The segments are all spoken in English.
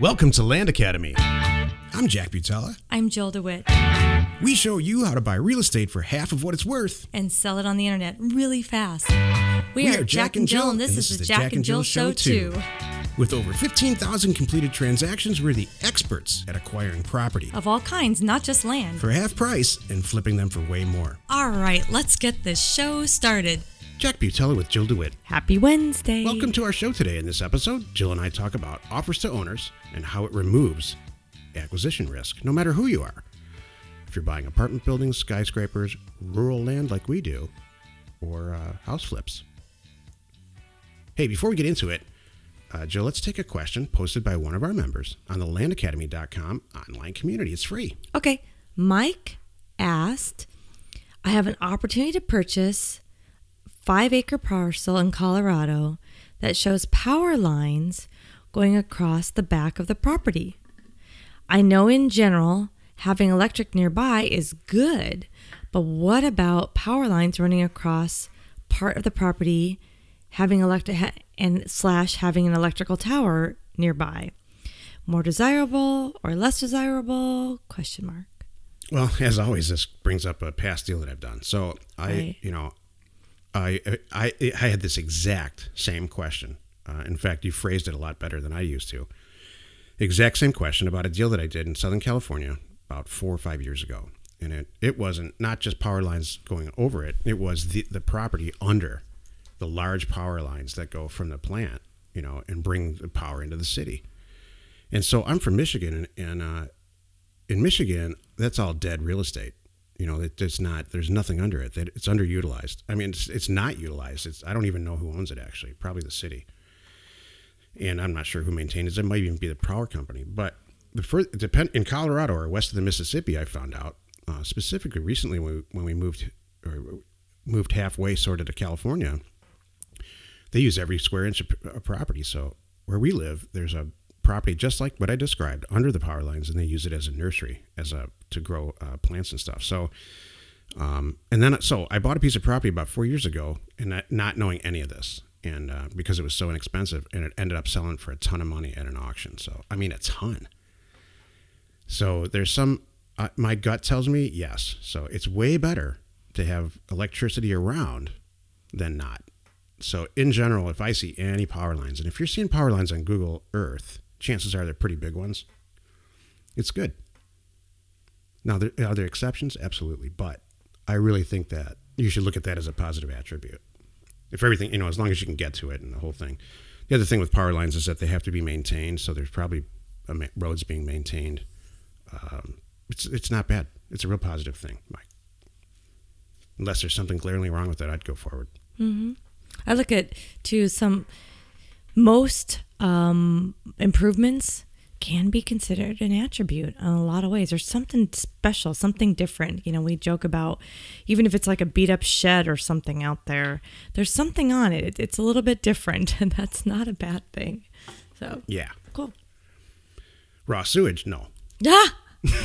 Welcome to Land Academy. I'm Jack Butella. I'm Jill DeWitt. We show you how to buy real estate for half of what it's worth. And sell it on the internet really fast. We are Jack and Jill, and this is the Jack and Jill Show 2. With over 15,000 completed transactions, we're the experts at acquiring property. Of all kinds, not just land. For half price and flipping them for way more. All right, let's get this show started. Jack Butella with Jill DeWitt. Happy Wednesday. Welcome to our show today. In this episode, Jill and I talk about offers to owners and how it removes acquisition risk, no matter who you are. If you're buying apartment buildings, skyscrapers, rural land like we do, or house flips. Hey, before we get into it, Jill, let's take a question posted by one of our members on the landacademy.com online community. It's free. Okay. Mike asked, I have an opportunity to purchase 5-acre parcel in Colorado that shows power lines going across the back of the property. I know in general having electric nearby is good, but what about power lines running across part of the property, having having an electrical tower nearby? More desirable or less desirable? ? Well, as always, this brings up a past deal that I've done. So I had this exact same question. In fact, you phrased it a lot better than I used to. Exact same question about a deal that I did in Southern California about 4 or 5 years ago. And it wasn't not just power lines going over it. It was the property under the large power lines that go from the plant, and bring the power into the city. And so I'm from Michigan, and in Michigan, that's all dead real estate. There's nothing under it. It's underutilized. I mean, it's not utilized. I don't even know who owns it, actually. Probably the city. And I'm not sure who maintains it. It might even be the power company. But in Colorado or west of the Mississippi, I found out, specifically recently when we moved halfway sort of to California, they use every square inch of property. So where we live, there's a property just like what I described under the power lines, and they use it as a nursery, to grow plants and stuff. So, so I bought a piece of property about 4 years ago, and not knowing any of this, and because it was so inexpensive, and it ended up selling for a ton of money at an auction. So, I mean, a ton. So there's some. My gut tells me yes. So it's way better to have electricity around than not. So in general, if I see any power lines, and if you're seeing power lines on Google Earth, chances are they're pretty big ones. It's good. Now, are there exceptions? Absolutely. But I really think that you should look at that as a positive attribute. If everything, as long as you can get to it and the whole thing. The other thing with power lines is that they have to be maintained. So there's probably roads being maintained. It's not bad. It's a real positive thing, Mike. Unless there's something glaringly wrong with it, I'd go forward. Mm-hmm. I look at, too, most improvements can be considered an attribute in a lot of ways. There's something special, something different. We joke about, even if it's like a beat up shed or something out there, there's something on it. It's a little bit different, and that's not a bad thing. So, yeah. Cool. Raw sewage? No. Ah!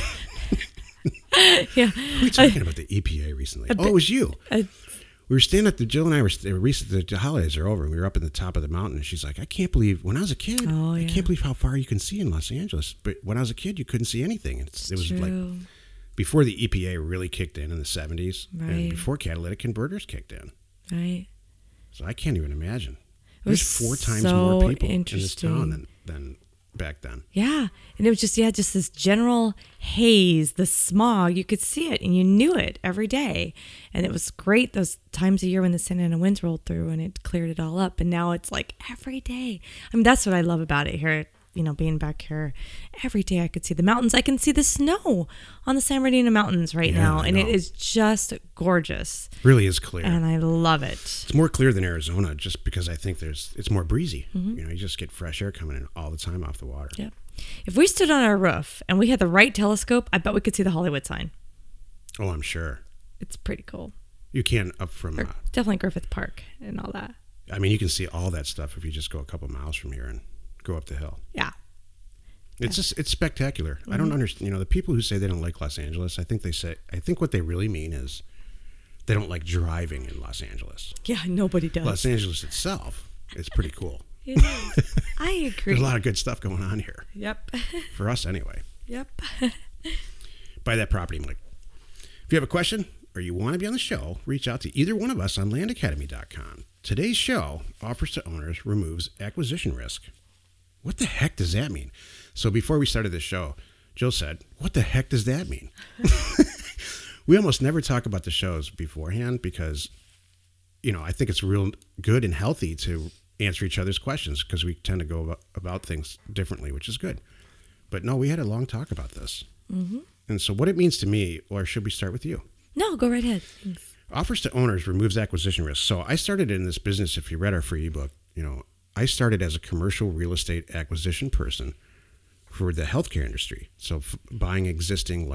Yeah. We were talking about the EPA recently. It was you. We were standing at Jill and I were recently, the holidays are over, and we were up in the top of the mountain, and she's like, I can't believe, when I was a kid, I can't believe how far you can see in Los Angeles. But when I was a kid, you couldn't see anything. It was true. Like before the EPA really kicked in the 70s, right. And before catalytic converters kicked in. Right. So I can't even imagine. There's 4 times more people in this town than back then. Yeah. And it was just this general haze, the smog. You could see it and you knew it every day. And it was great those times a year when the Santa Ana winds rolled through and it cleared it all up. And now it's like every day. I mean, that's what I love about it here, being back here. Every day I could see the mountains. I can see the snow on the San Bernardino Mountains now. And it is just gorgeous. It really is clear. And I love it. It's more clear than Arizona just because I think it's more breezy. Mm-hmm. You just get fresh air coming in all the time off the water. Yep. If we stood on our roof and we had the right telescope, I bet we could see the Hollywood sign. Oh, I'm sure. It's pretty cool. You can up from... definitely Griffith Park and all that. I mean, you can see all that stuff if you just go a couple miles from here and go up the hill. Yeah. It's spectacular. Mm-hmm. I don't understand. The people who say they don't like Los Angeles, I think what they really mean is they don't like driving in Los Angeles. Yeah, nobody does. Los Angeles itself is pretty cool. It is. I agree. There's a lot of good stuff going on here. Yep. For us, anyway. Yep. Buy that property, Mike. If you have a question or you want to be on the show, reach out to either one of us on landacademy.com. Today's show, Offers to Owners, removes acquisition risk. What the heck does that mean? So before we started this show, Jill said, what the heck does that mean? We almost never talk about the shows beforehand because, I think it's real good and healthy to answer each other's questions because we tend to go about things differently, which is good. But no, we had a long talk about this. Mm-hmm. And so what it means to me, or should we start with you? No, go right ahead. Thanks. Offers to Owners removes acquisition risk. So I started in this business, if you read our free ebook, I started as a commercial real estate acquisition person for the healthcare industry. So buying existing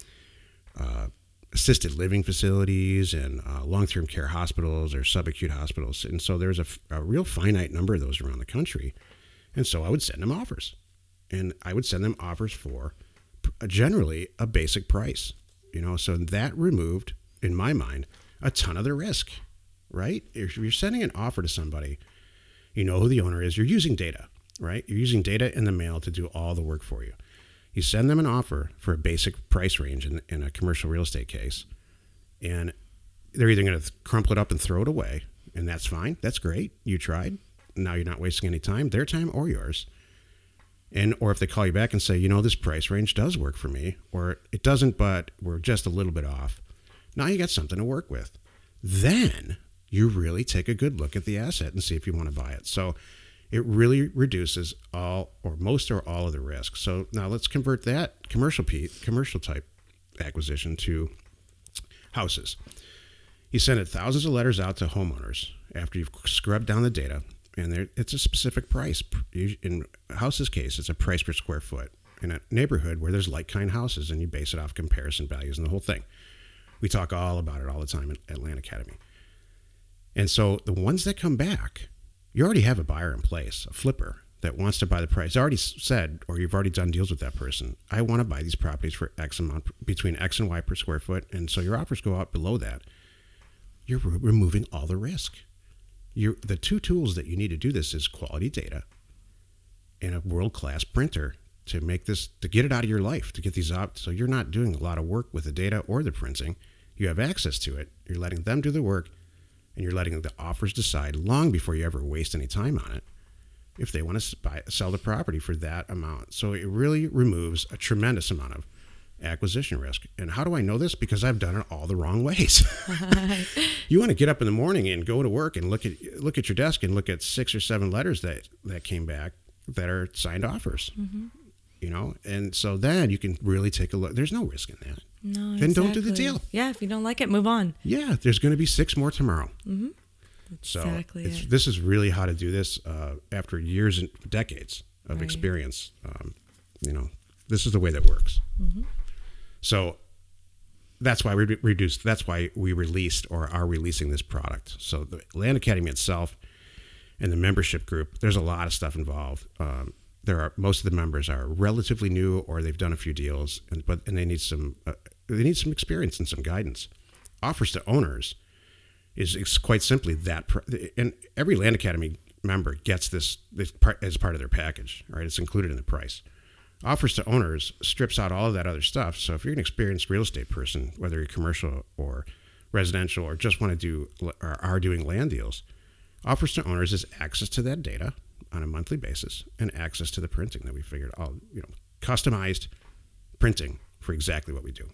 assisted living facilities and long-term care hospitals or subacute hospitals. And so there's a real finite number of those around the country. And so I would send them offers. And I would send them offers for generally a basic price. So that removed, in my mind, a ton of the risk, right? If you're sending an offer to somebody, you know who the owner is. You're using data, right? You're using data in the mail to do all the work for you. You send them an offer for a basic price range in a commercial real estate case, and they're either going to crumple it up and throw it away, and that's fine. That's great. You tried. Now you're not wasting any time, their time or yours. Or if they call you back and say, this price range does work for me, or it doesn't, but we're just a little bit off. Now you got something to work with. Then you really take a good look at the asset and see if you want to buy it. So it really reduces all or most or all of the risk. So now let's convert that commercial type acquisition to houses. You send it thousands of letters out to homeowners after you've scrubbed down the data, and it's a specific price. In a house's case, it's a price per square foot in a neighborhood where there's like-kind houses, and you base it off comparison values and the whole thing. We talk all about it all the time at Land Academy. And so the ones that come back, you already have a buyer in place, a flipper that wants to buy the price. Already said, or you've already done deals with that person, I want to buy these properties for X amount, between X and Y per square foot. And so your offers go out below that. You're removing all the risk. The two tools that you need to do this is quality data and a world-class printer to get it out of your life, to get these out. So you're not doing a lot of work with the data or the printing. You have access to it. You're letting them do the work, and you're letting the offers decide long before you ever waste any time on it if they want to sell the property for that amount. So it really removes a tremendous amount of acquisition risk. And how do I know this? Because I've done it all the wrong ways. You want to get up in the morning and go to work and look at your desk and look at 6 or 7 letters that came back that are signed offers. Mm-hmm. And so then you can really take a look. There's no risk in that. No, then don't do the deal. Yeah, if you don't like it, move on. Yeah, there's going to be 6 more tomorrow. Mm-hmm. So exactly this is really how to do this after years and decades of experience. This is the way that works. Mm-hmm. So that's why we released or are releasing this product. So the Land Academy itself and the membership group, there's a lot of stuff involved. Most of the members are relatively new, or they've done a few deals, and they need some experience and some guidance. Offers to Owners is quite simply that, and every Land Academy member gets this as part of their package. Right, it's included in the price. Offers to Owners strips out all of that other stuff. So if you're an experienced real estate person, whether you're commercial or residential, or just want to do or are doing land deals, Offers to Owners is access to that data on a monthly basis and access to the printing that we figured out, customized printing for exactly what we do.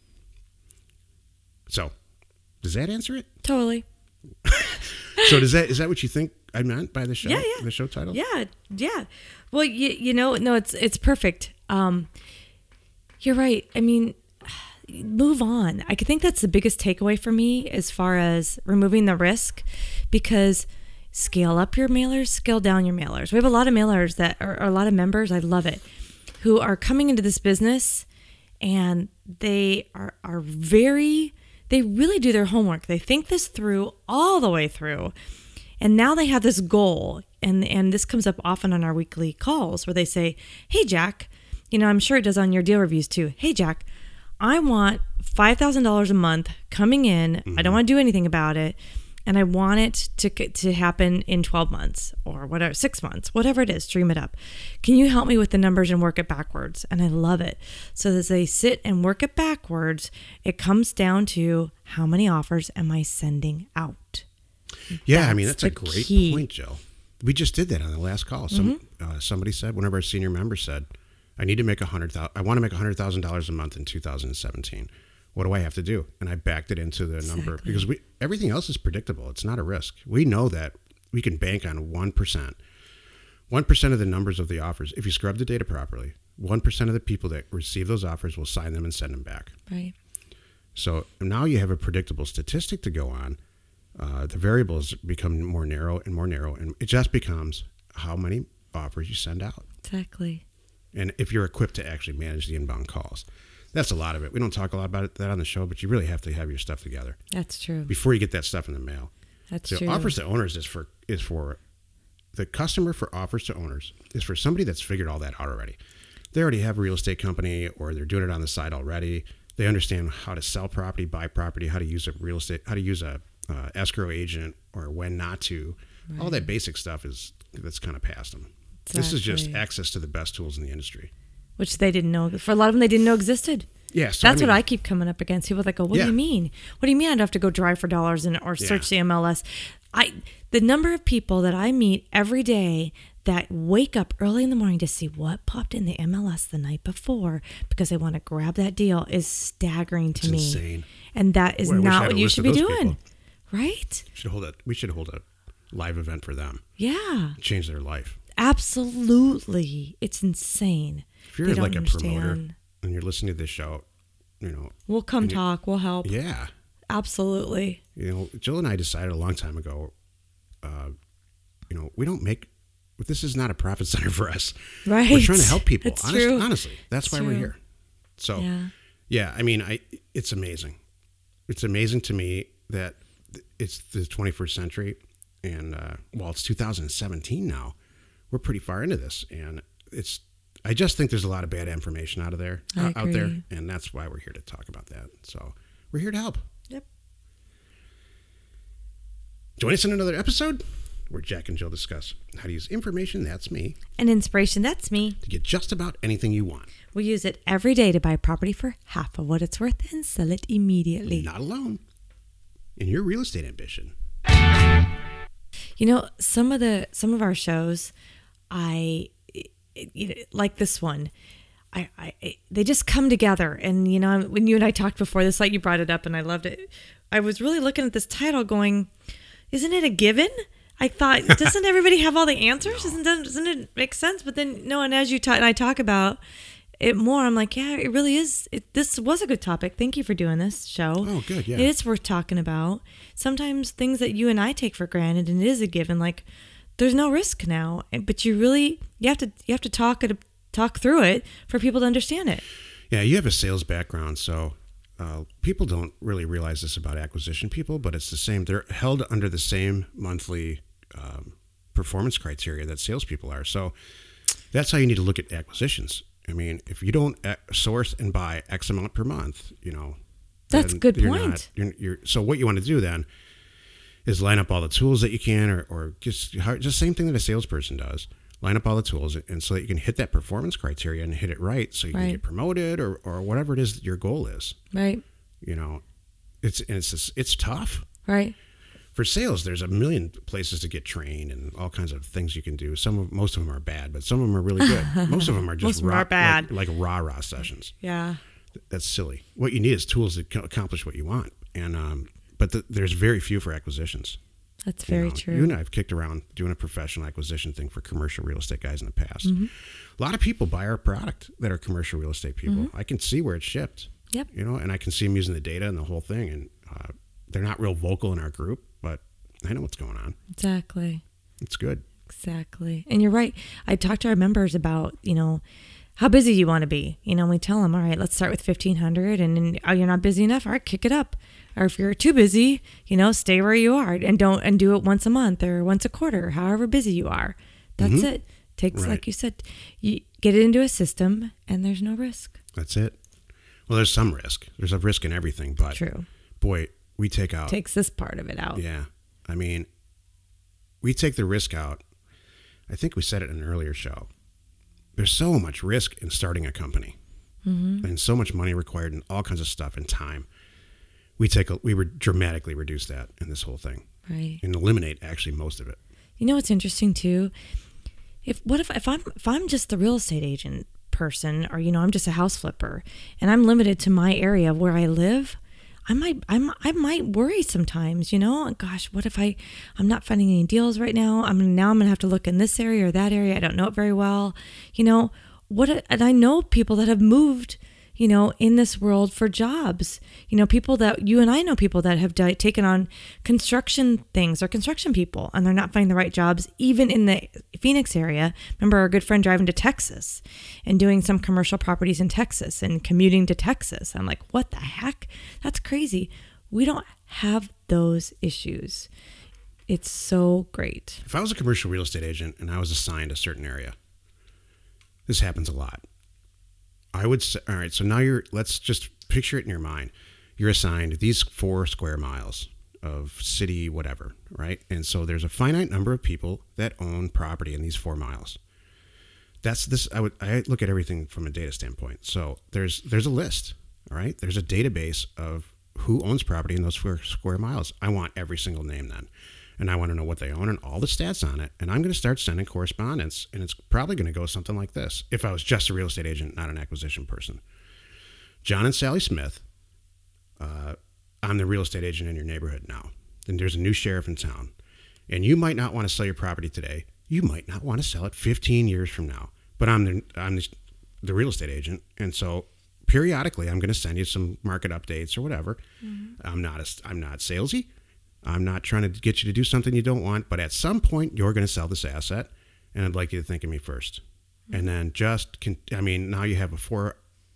So does that answer it? Totally. So is that what you think I meant by the show? Yeah. The show title? Yeah. Well, no, it's perfect. You're right. I mean, move on. I think that's the biggest takeaway for me as far as removing the risk, because scale up your mailers, scale down your mailers. We have a lot of mailers that are a lot of members. I love it, who are coming into this business, and they they really do their homework. They think this through all the way through. And now they have this goal. And this comes up often on our weekly calls where they say, hey, Jack, I'm sure it does on your deal reviews too. Hey, Jack, I want $5,000 a month coming in. Mm-hmm. I don't want to do anything about it. and I want it to happen in 12 months or whatever, 6 months, whatever it is, dream it up. Can you help me with the numbers and work it backwards? And I love it. So as they sit and work it backwards, it comes down to how many offers am I sending out? Yeah, I mean, that's a great point, Jill. We just did that on the last call. Somebody said, one of our senior members said, I want to make $100,000 a month in 2017. What do I have to do? And I backed it into the number because everything else is predictable. It's not a risk. We know that we can bank on 1%. 1% of the numbers of the offers, if you scrub the data properly, 1% of the people that receive those offers will sign them and send them back. Right. So now you have a predictable statistic to go on. The variables become more narrow, and it just becomes how many offers you send out. Exactly. And if you're equipped to actually manage the inbound calls. That's a lot of it. We don't talk a lot about that on the show, but you really have to have your stuff together. That's true. Before you get that stuff in the mail. That's so true. Offers to owners is for the customer. For offers to owners is for somebody that's figured all that out already. They already have a real estate company, or they're doing it on the side already. They understand how to sell property, buy property, how to use how to use a escrow agent, or when not to. Right. All that basic stuff that's kind of past them. Exactly. This is just access to the best tools in the industry. Which they didn't know. For a lot of them, they didn't know existed. Yeah, so that's what I keep coming up against. People that go, what do you mean? What do you mean I'd have to go drive for dollars or search the MLS? The number of people that I meet every day that wake up early in the morning to see what popped in the MLS the night before because they want to grab that deal is staggering to me. Insane. And that is not what you should be doing. People. Right? We should hold a live event for them. Yeah. Change their life. Absolutely. It's insane. If you're like a promoter and you're listening to this show, we'll come talk. We'll help. Yeah. Absolutely. Jill and I decided a long time ago, we don't make, this is not a profit center for us. Right. We're trying to help people. It's true. Honestly, that's why we're here. So, I mean, it's amazing. It's amazing to me that it's the 21st century and, it's 2017 now. We're pretty far into this, and I just think there's a lot of bad information out there, and that's why we're here to talk about that. So we're here to help. Yep. Join us in another episode where Jack and Jill discuss how to use information, that's me, and inspiration, that's me, to get just about anything you want. We use it every day to buy property for half of what it's worth and sell it immediately. Not alone in your real estate ambition. Some of our shows, like this one, they just come together. And, when you and I talked before this, like you brought it up and I loved it. I was really looking at this title going, isn't it a given? I thought, doesn't everybody have all the answers? No. Doesn't it make sense? But then, no, and as you and I talk about it more, I'm like, yeah, it really is. This was a good topic. Thank you for doing this show. Oh, good, yeah. It is worth talking about. Sometimes things that you and I take for granted, and it is a given, like there's no risk now, but you have to talk through it for people to understand it. Yeah, you have a sales background, so people don't really realize this about acquisition people, but it's the same. They're held under the same monthly performance criteria that salespeople are. So that's how you need to look at acquisitions. I mean, if you don't source and buy X amount per month, that's a good point. So what you want to do then is line up all the tools that you can, or just same thing that a salesperson does. Line up all the tools, and so that you can hit that performance criteria and hit it right, so you can get promoted or whatever it is that your goal is. Right. It's tough. Right. For sales, there's a million places to get trained and all kinds of things you can do. Most of them are bad, but some of them are really good. Most of them are just bad. Like rah-rah sessions. Yeah. That's silly. What you need is tools to accomplish what you want. And but there's very few for acquisitions. That's very true. You and I have kicked around doing a professional acquisition thing for commercial real estate guys in the past. Mm-hmm. A lot of people buy our product that are commercial real estate people. Mm-hmm. I can see where it's shipped. Yep. And I can see them using the data and the whole thing. And they're not real vocal in our group, but I know what's going on. Exactly. It's good. Exactly. And you're right. I talk to our members about, how busy you want to be. We tell them, all right, let's start with 1,500. And then, you're not busy enough. All right, kick it up. Or if you're too busy, stay where you are and do it once a month or once a quarter, however busy you are. That's it. Takes, like you said, you get it into a system and there's no risk. That's it. Well, there's some risk. There's a risk in everything, but true. Boy, we takes this part of it out. Yeah. I mean, we take the risk out. I think we said it in an earlier show. There's so much risk in starting a company, and so much money required, and all kinds of stuff and time. We would dramatically reduce that in this whole thing, Right. and eliminate actually most of it. You know what's interesting too? If I'm just the real estate agent person, or I'm just a house flipper, and I'm limited to my area where I live, I might worry sometimes. Gosh, what if I'm not finding any deals right now? I'm gonna have to look in this area or that area. I don't know it very well. And I know people that have moved, in this world for jobs. People that you and I know people that have taken on construction things or construction people, and they're not finding the right jobs, even in the Phoenix area. Remember our good friend driving to Texas and doing some commercial properties in Texas and commuting to Texas. I'm like, what the heck? That's crazy. We don't have those issues. It's so great. If I was a commercial real estate agent and I was assigned a certain area, this happens a lot. I would say, all right, so now let's just picture it in your mind. You're assigned these 4 square miles of city, whatever, right? And so there's a finite number of people that own property in these 4 miles. That's this. I look at everything from a data standpoint. So there's a list, all right? There's a database of who owns property in those 4 square miles. I want every single name then. And I want to know what they own and all the stats on it. And I'm going to start sending correspondence. And it's probably going to go something like this. If I was just a real estate agent, not an acquisition person. John and Sally Smith, I'm the real estate agent in your neighborhood now. And there's a new sheriff in town. And you might not want to sell your property today. You might not want to sell it 15 years from now. But I'm the real estate agent. And so periodically, I'm going to send you some market updates or whatever. Mm-hmm. I'm not salesy. I'm not trying to get you to do something you don't want, but at some point you're going to sell this asset, and I'd like you to think of me first. And then now you have a 4.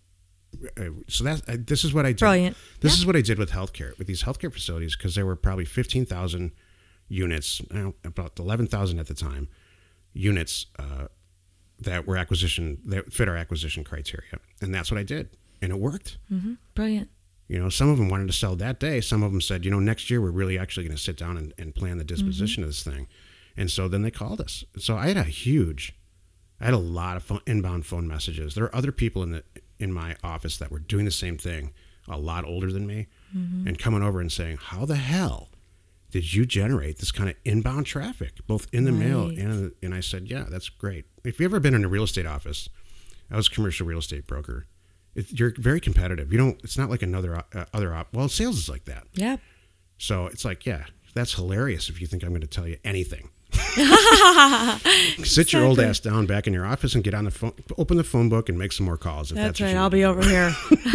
So this is what I did. Brilliant. This is what I did with healthcare, with these healthcare facilities, because there were probably 15,000 units, about 11,000 at the time, units that fit our acquisition criteria, and that's what I did, and it worked. Mm-hmm. Brilliant. Some of them wanted to sell that day. Some of them said, next year we're really actually going to sit down and plan the disposition of this thing. And so then they called us. So I had a lot of inbound phone messages. There are other people in my office that were doing the same thing, a lot older than me, and coming over and saying, how the hell did you generate this kind of inbound traffic, both in the mail and I said, yeah, that's great. If you've ever been in a real estate office, I was a commercial real estate broker. You're very competitive. It's not like well, sales is like that. Yeah. So it's like, yeah, that's hilarious if you think I'm going to tell you anything. Sit your old ass down back in your office and get on the phone, open the phone book and make some more calls. That's right. I'll be over here.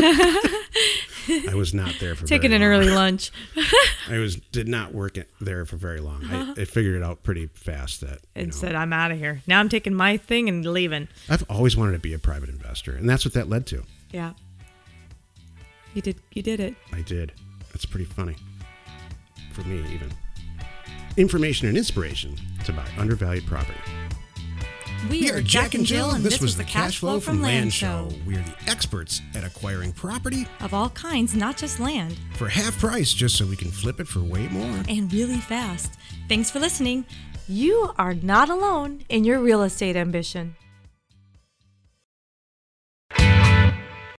I was not there for taking an early lunch. Did not work there for very long. I figured it out pretty fast said, I'm out of here. Now I'm taking my thing and leaving. I've always wanted to be a private investor, and that's what that led to. Yeah. You did it. I did. That's pretty funny. For me, even. Information and inspiration to buy undervalued property. We are Jack and Jill, and this was the Cash Flow from Land Show. We are the experts at acquiring property of all kinds, not just land. For half price, just so we can flip it for way more. And really fast. Thanks for listening. You are not alone in your real estate ambition.